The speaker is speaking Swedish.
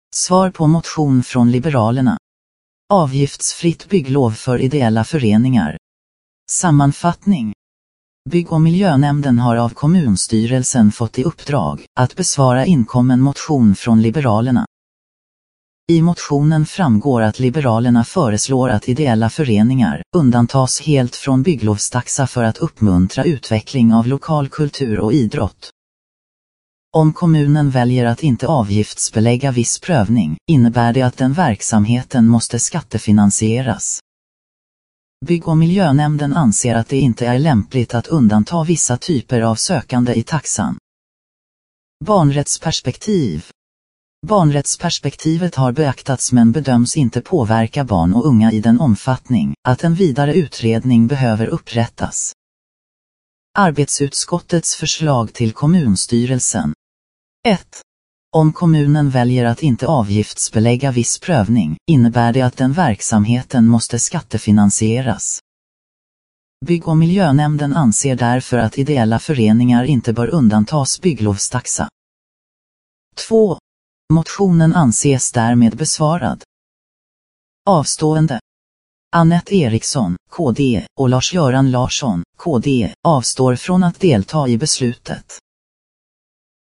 Svar på motion från Liberalerna. Avgiftsfritt bygglov för ideella föreningar. Sammanfattning. Bygg- och miljönämnden har av kommunstyrelsen fått i uppdrag att besvara inkommen motion från Liberalerna. I motionen framgår att Liberalerna föreslår att ideella föreningar undantas helt från bygglovstaxa för att uppmuntra utveckling av lokal kultur och idrott. Om kommunen väljer att inte avgiftsbelägga viss prövning, innebär det att den verksamheten måste skattefinansieras. Bygg- och miljönämnden anser att det inte är lämpligt att undanta vissa typer av sökande i taxan. Barnrättsperspektiv. Barnrättsperspektivet har beaktats men bedöms inte påverka barn och unga i den omfattning att en vidare utredning behöver upprättas. Arbetsutskottets förslag till kommunstyrelsen. 1. Om kommunen väljer att inte avgiftsbelägga viss prövning, innebär det att den verksamheten måste skattefinansieras. Bygg- och miljönämnden anser därför att ideella föreningar inte bör undantas bygglovstaxa. 2. Motionen anses därmed besvarad. Avstående. Anette Eriksson, KD, och Lars-Göran Larsson, KD, avstår från att delta i beslutet.